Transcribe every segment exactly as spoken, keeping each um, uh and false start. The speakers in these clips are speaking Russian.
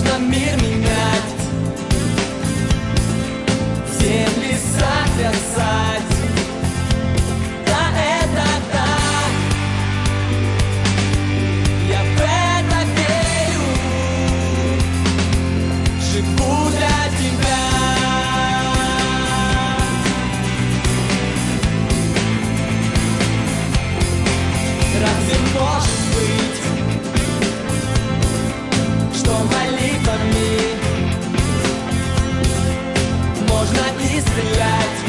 нужно мир менять, земли сотрясать. Да, это так, я в это верю, живу для тебя. Разве может быть, что молитвами можно исцелять,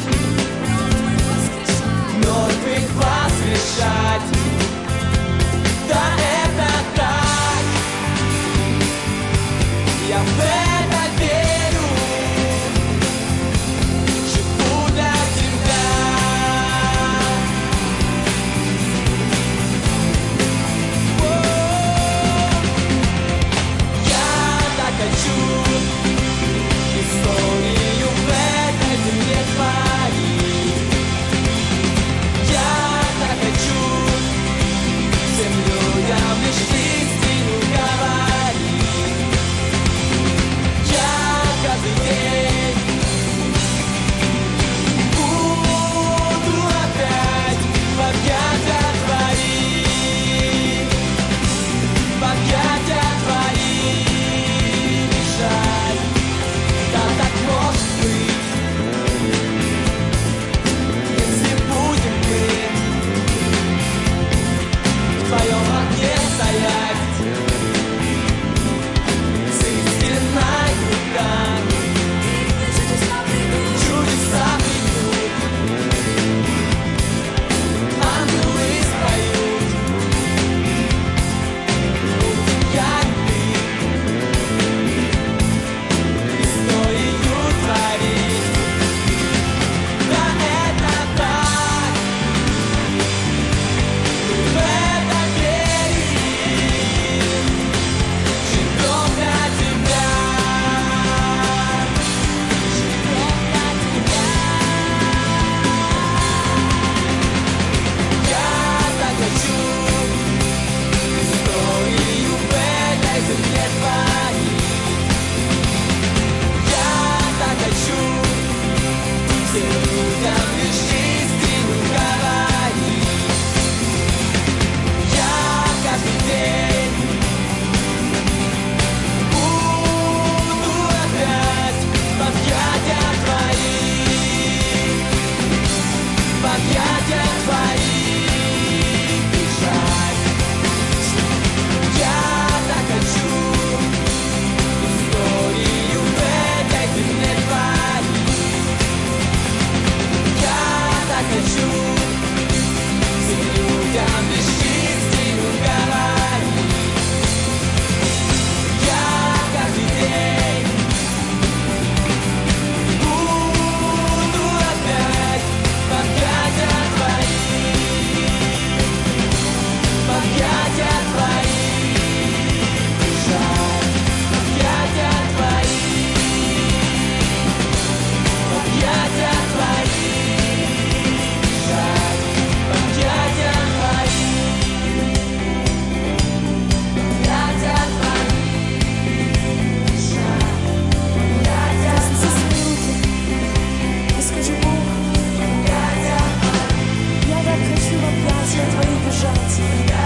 мертвых воскрешать? Да, это так, я в это верю, живу для тебя. Хочу историю в этой земле творить. Я так хочу всем людям лишь истину говорить. Я каждый день буду опять в объятия твои, в объятия твои. Да, так может быть, если будем мы в твоем огне стоять, с истиной в руках, чудеса придут, ангелы споют, будем я и ты историю творить. Да, это так, мы в это верим, живем для тебя, живем для тебя. Я так хочу историю в этой земле творить. Я так хочу всем людям лишь истину говорить. Я каждый день буду опять в объятия твои, в объятия твои бежать. Я так хочу историю в этой земле творить. Я так хочу всем людям лишь истину говорить. Я каждый день буду опять в объятия твои, в объятия твои бежать, в объятия твои, в объятия твои бежать, в объятия твои, в объятия твои бежать, в объятия И скажи, Бог, я так хочу в объятия твои бежать.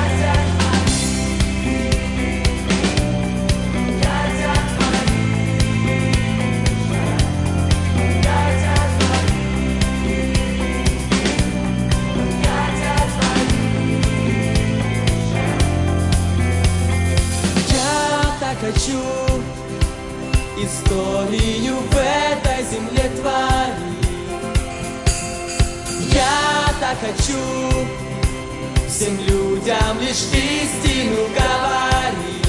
Я так хочу историю в этой земле творить. Я так хочу всем людям лишь истину говорить.